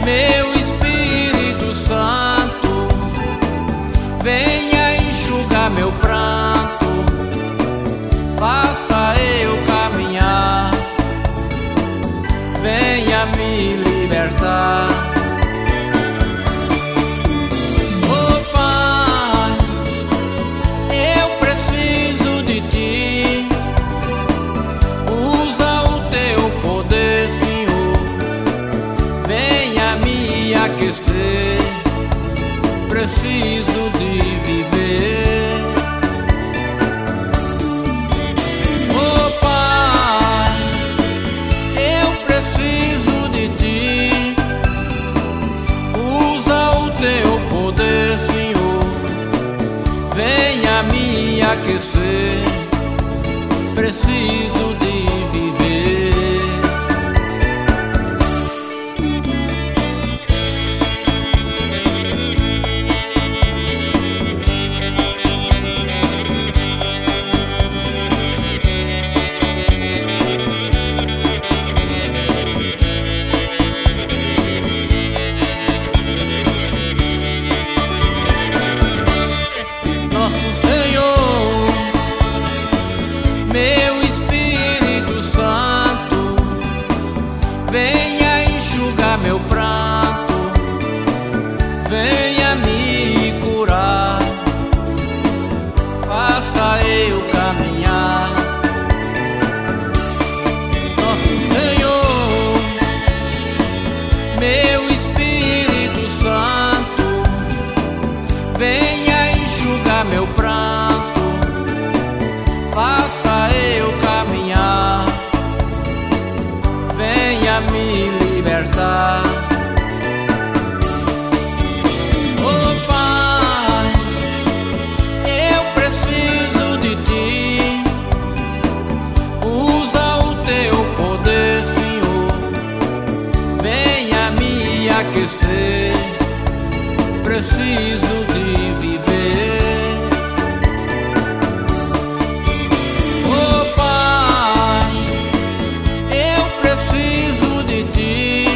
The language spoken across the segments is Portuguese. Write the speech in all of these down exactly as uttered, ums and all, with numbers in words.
Meu Espírito Santo, venha enxugar meu pranto, faça eu caminhar, venha me libertar. Oh Pai, eu preciso de Ti, usa o Teu poder, Senhor, venha me aquecer, preciso de viver. Oh Pai, eu preciso de Ti, usa o Teu poder, Senhor, venha me aquecer, preciso de viver. Nosso Senhor, meu Espírito Santo, venha enxugar meu pranto, venha me curar, faça eu caminhar. Nosso Senhor, meu Espírito Santo, venha enxugar meu pranto, faça eu caminhar, venha me libertar. Oh Pai, eu preciso de Ti, usa o Teu poder, Senhor, venha me aquecer, preciso de viver. Oh Pai, eu preciso de Ti,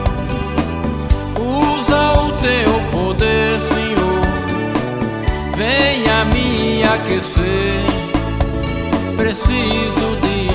usa o Teu poder, Senhor, venha me aquecer, preciso de